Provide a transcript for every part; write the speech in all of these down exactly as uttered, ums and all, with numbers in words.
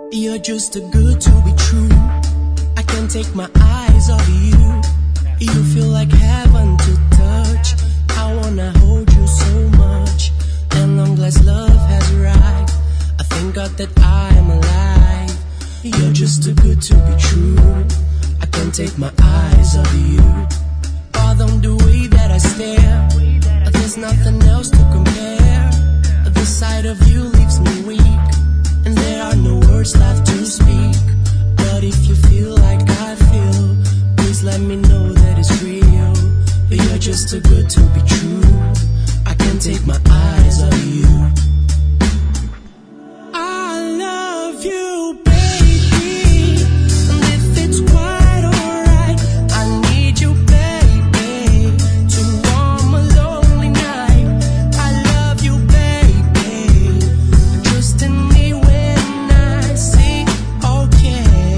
You're just too good to be true. I can't take my eyes off you. You feel like heaven to touch. I wanna hold you so much. And long as love has arrived, I thank God that I am alive. You're just too good to be true. I can't take my eyes off you. Pardon the way that I stare. There's nothing else to compare. The sight of you leaves me weak, and there are no words left to speak. But if you feel like I feel, please let me know that it's real. You're just too good to be true. I can't take my eyes off you. I love you, baby, and if it's quite alright, I need you, baby, to warm a lonely night. I love you, baby, trust in me when I say okay.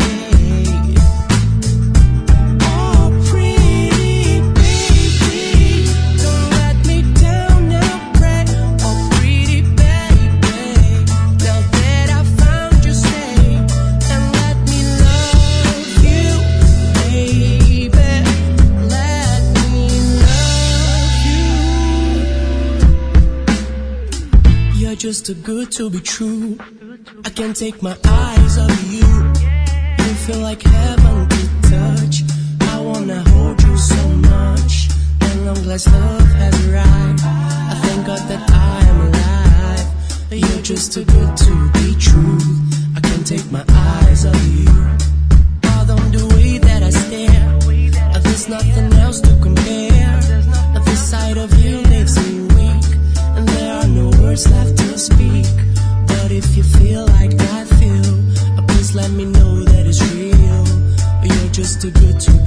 Oh, pretty baby, don't let me down now, pray. Oh, pretty baby, now that I found you safe, and let me love you, baby, let me love you. You're just too good to be true. I can't take my eyes off you. You feel like heaven to touch. I wanna hold you so much. And long as love has arrived, I thank God that I am alive. You're just too good to be true. I can't take my eyes off you. Pardon the way that I stare. There's nothing else to compare. The sight of you leaves me weak, and there are no words left to speak. But if you feel like I feel, please let me know that it's real. You're just too good to